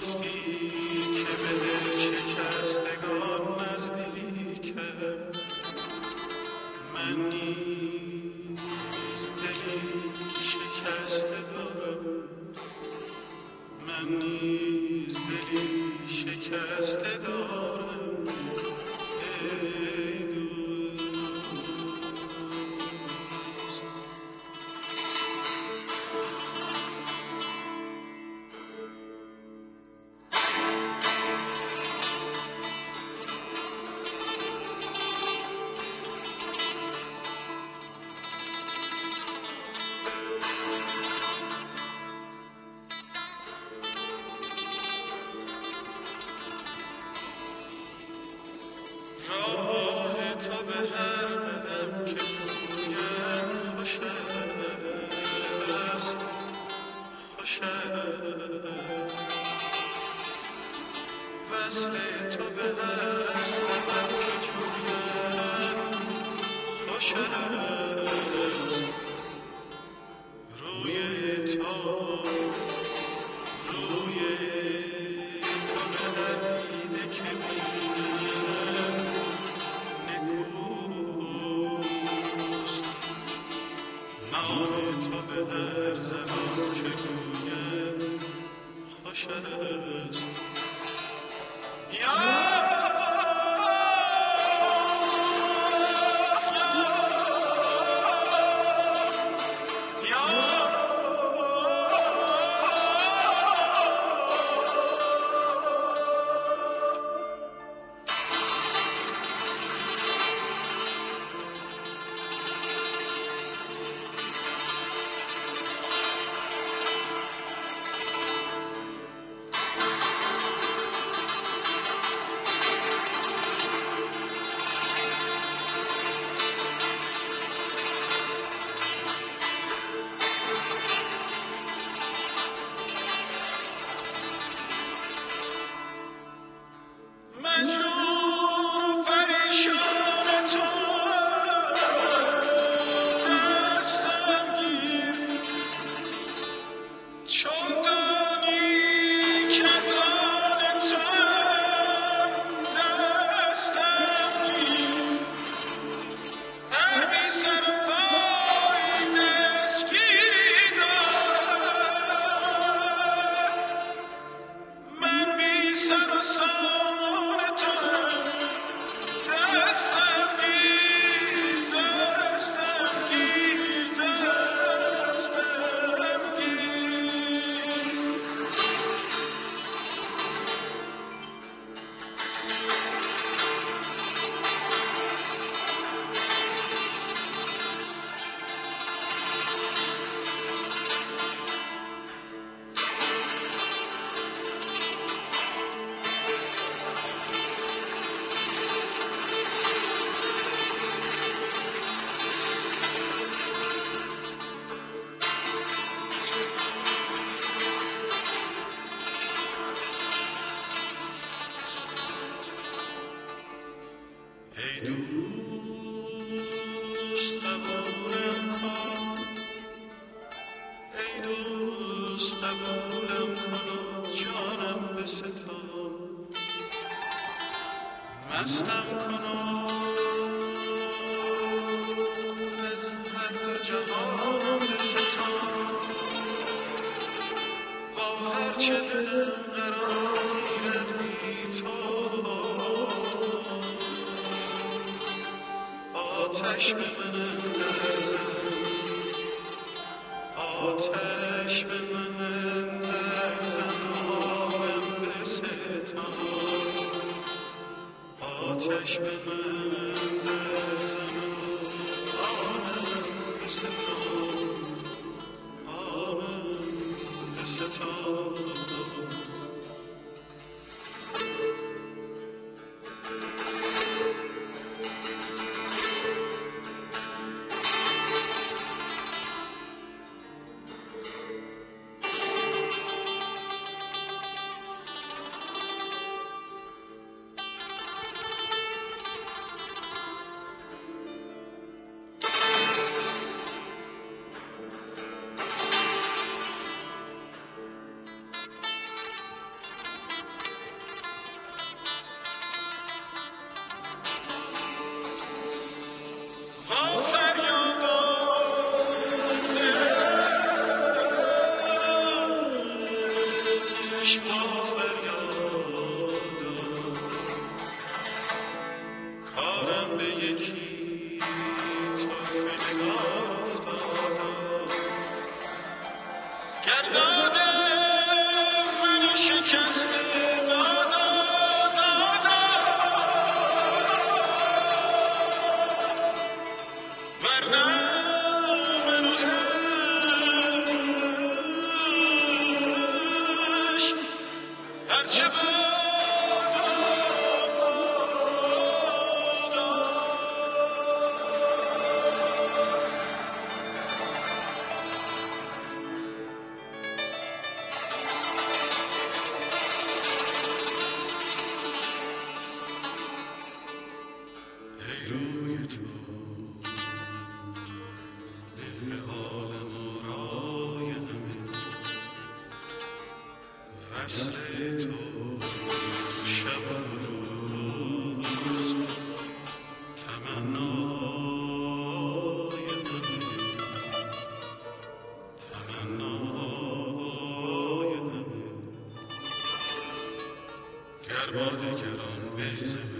راه تو به هر قدم که پویم خوش است، خوش است. وصل تو به هر سبب که جویم خوش است. روی تو به هر دیده که بینم نکوست. نام تو به هر زبان که گویم خوش است. ای دوست قبولم کن، ای دوست قبولم کن و جانم بستان. مستم کن و از هر دو جهانم بستان. با هرچه دلم قرار گیرد بی تو، آتش به من اندر زن، آتش به من اندر زن، آرم بستان. آتش به من اندر زن، آرم بستان، آرم بستان. عشق با فریادم کارم به یکی طرف نگار افتادم گرداد من شکسته روی تو مهر عالم آرای همه وصل تو شب و روز تمنای همه تمنای همه گر با دگران بهزه